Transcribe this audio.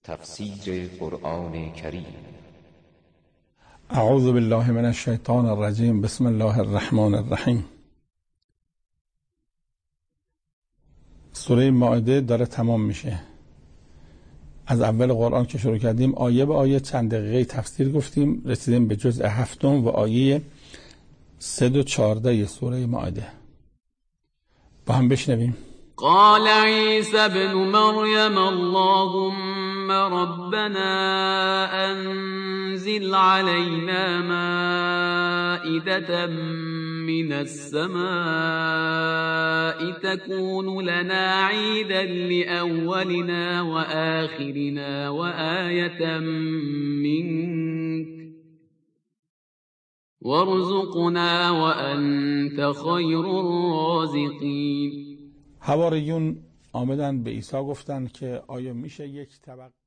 تفسیر قرآن کریم. اعوذ بالله من الشیطان الرجیم. بسم الله الرحمن الرحیم. سوره مائده داره تمام میشه. از اول قرآن که شروع کردیم آیه به آیه چند دقیقه تفسیر گفتیم، رسیدیم به جزء 7 و آیه 314 سوره مائده. با هم بشنویم. قال عيسى ابن مريم اللهم ربنا أنزل علينا مائدة من السماء تكون لنا عيدا لأولنا وآخرنا وآية منك وارزقنا وأنت خير الرازقين. حواریون آمدن به عیسی گفتن که آیا میشه یک طبق